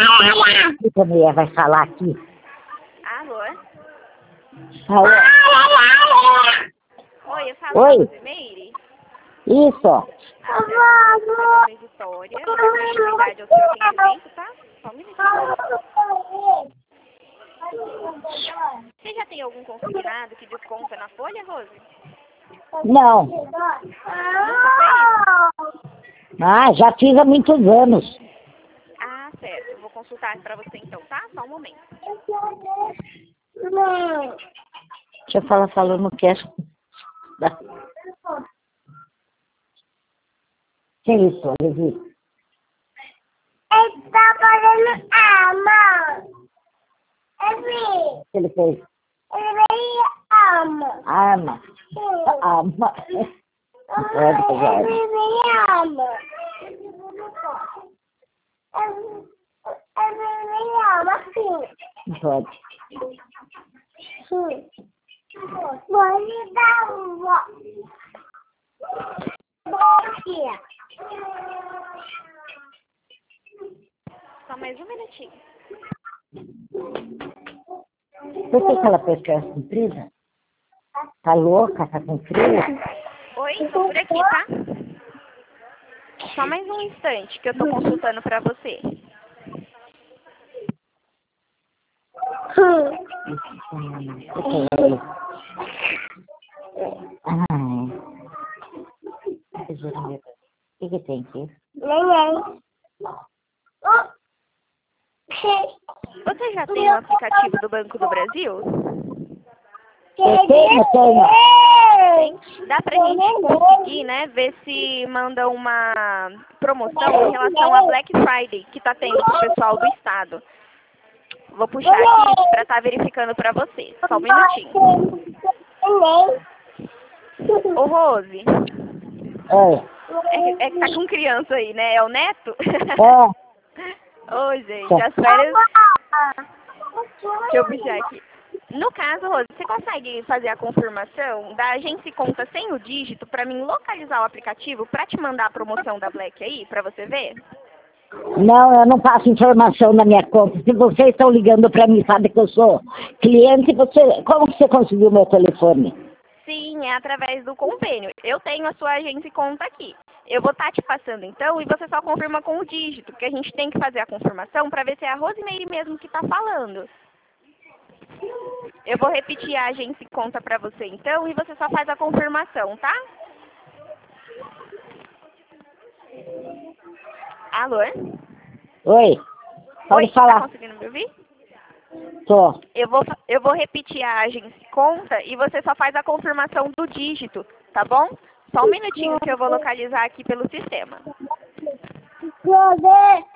A mulher vai falar aqui. Alô? Alô? Oi, eu falo Oi? com a Rosimeire. Isso. Meu nome é Vitória. Vou dar continuidade ao seu atendimento, tá? Só um minutinho. Você já tem algum consignado que desconta na folha, Rose? Não. Nunca fez? Ah, já fiz há muitos anos. Ah, certo. Vou consultar pra você então, tá? Só um momento. Deixa eu falar falando que é. Que isso, Levi? Ele tá fazendo ama. Ele Que ele fez? veio ama. Arma. Arma. Pode pegar. Ele veio ama. Ele veio ama, sim. Não pode. Sim. Pode dar uma. Bom. Só mais um minutinho. Por que ela fechou essa empresa? Tá louca? Tá com frio? Oi, tô por aqui, tá? Só mais um instante que eu tô consultando pra você. O que tem aqui? Você já tem o aplicativo do Banco do Brasil? Eu tenho. Tem. Dá pra gente conseguir, né, ver se manda uma promoção em relação a Black Friday que tá tendo pro pessoal do estado. Vou puxar aqui pra tá verificando pra você. Só um minutinho. Ô, Rose, Oi. é que tá com criança aí, né? É o neto? É. Ô, gente, as férias... Deixa eu puxar aqui. No caso, Rose, você consegue fazer a confirmação da agência conta sem o dígito pra mim localizar o aplicativo pra te mandar a promoção da Black aí, pra você ver? Não, eu não passo informação na minha conta. Se vocês estão ligando para mim, sabe que eu sou cliente, como que você conseguiu meu telefone? Sim, é através do convênio. Eu tenho a sua agência e conta aqui. Eu vou estar te passando então e você só confirma com o dígito, porque a gente tem que fazer a confirmação para ver se é a Rosimeire mesmo que está falando. Eu vou repetir a agência e conta para você então e você só faz a confirmação, tá? Alô? Oi, pode Oi, falar. tá conseguindo me ouvir? Tô. Eu vou repetir a agência e conta e você só faz a confirmação do dígito, tá bom? Só um minutinho que eu vou localizar aqui pelo sistema.